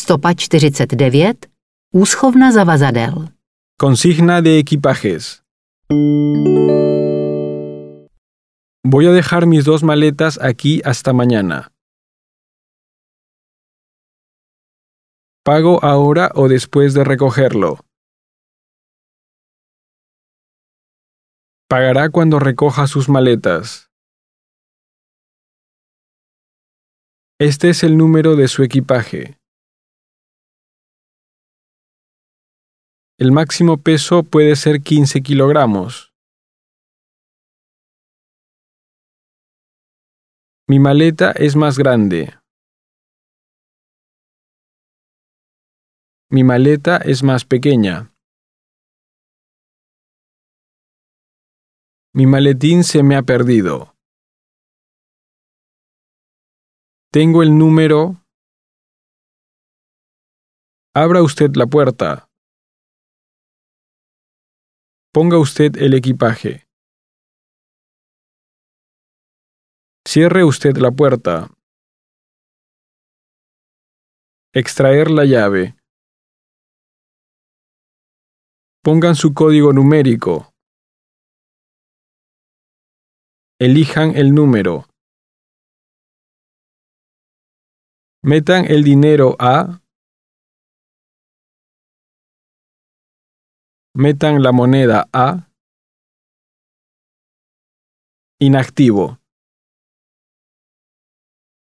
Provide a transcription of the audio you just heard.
Stopa 49. Úschovna zavazadel. Consigna de equipajes. Voy a dejar mis 2 maletas aquí hasta mañana. ¿Pago ahora o después de recogerlo? Pagará cuando recoja sus maletas. Este es el número de su equipaje. El máximo peso puede ser 15 kilogramos. Mi maleta es más grande. Mi maleta es más pequeña. Mi maletín se me ha perdido. Tengo el número. Abra usted la puerta. Ponga usted el equipaje. Cierre usted la puerta. Extraer la llave. Pongan su código numérico. Elijan el número. Metan el dinero a. Metan la moneda a. Inactivo.